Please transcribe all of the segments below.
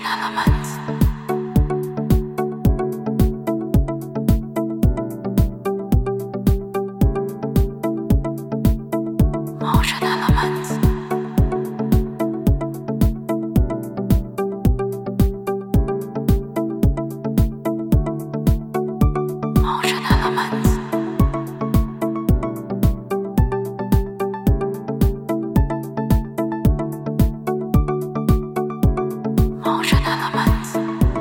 elements. Motion elements. Motion elements. Motion elements.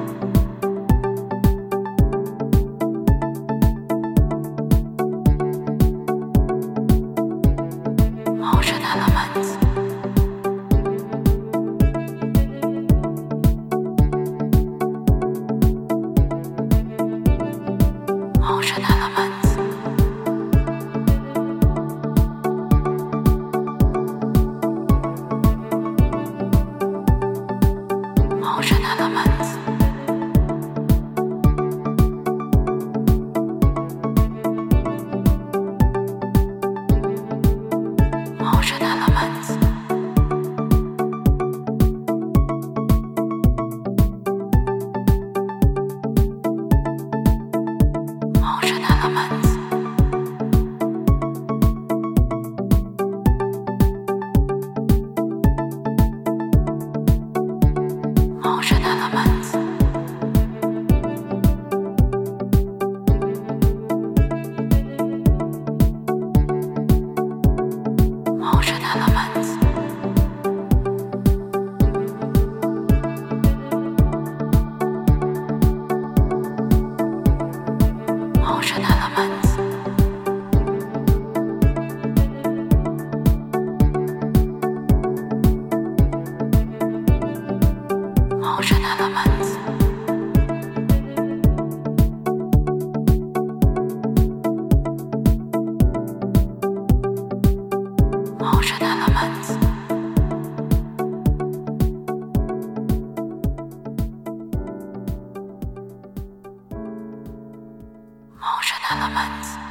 Motion elements. Motion elements. Motion elements. Motion elements. Motion elements. Motion elements. Motion elements. Motion elements. Motion elements. Motion elements. Motion elements.